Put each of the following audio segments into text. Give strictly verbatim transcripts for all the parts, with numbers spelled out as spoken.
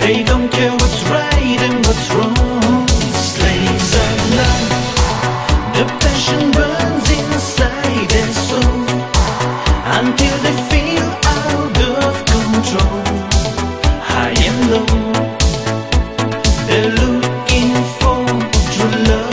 They don't care what's right and what's wrong. Slaves of love. The passion burns inside their soul until they feel out of control. High and low, they're looking for true love.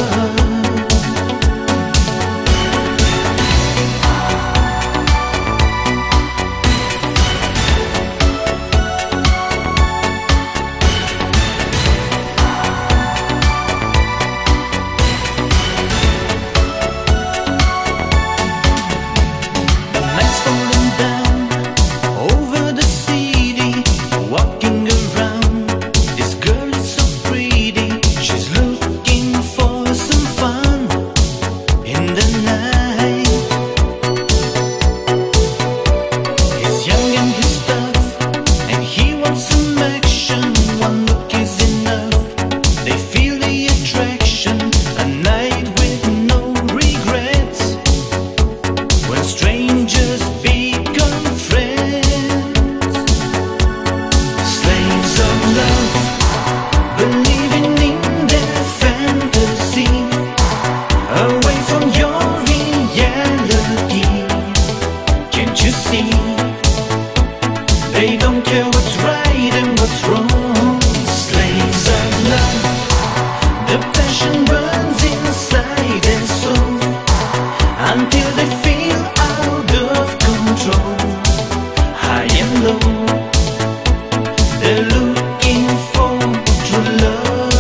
They don't care what's right and what's wrong. Slaves of love. The passion burns inside their soul until they feel out of control. High and low, they're looking for true love.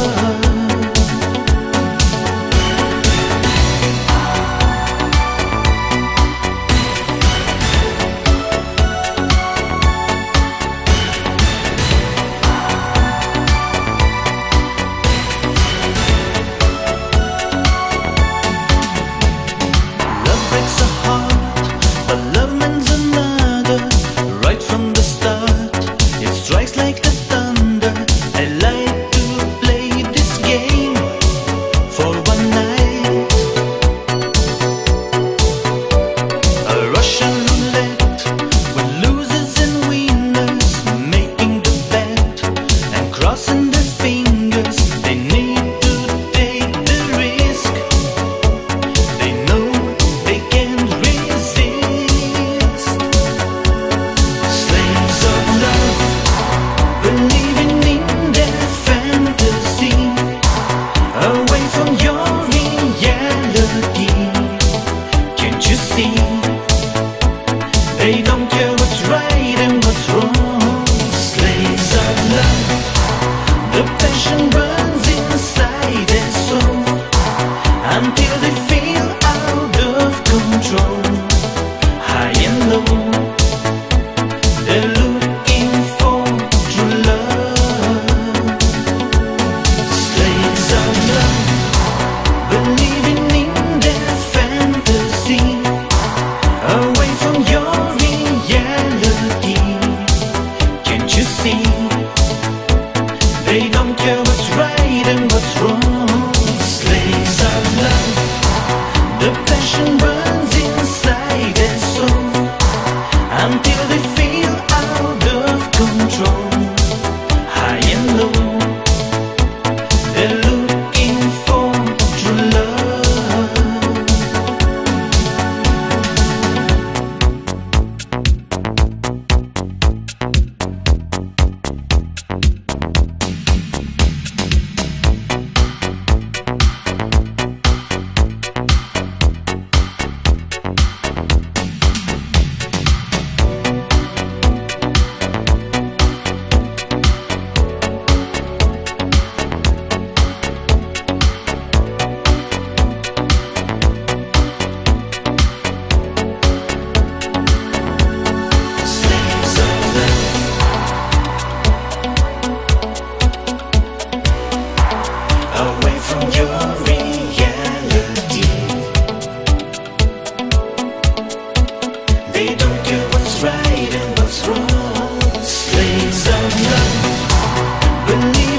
They don't care what's right and what's wrong. Slaves of love. The passion burns inside their soul until they feel out of control. High and low, they're looking for true love. Slaves of love, believing in their fantasy, away from your reality. Can't you see? They don't care what's right and what's wrong. Slaves of love. The passion burns inside their soul until they feel out of control. High and low, they're looking for true love. Away from your reality. They don't care what's right and what's wrong. Slaves of love, believe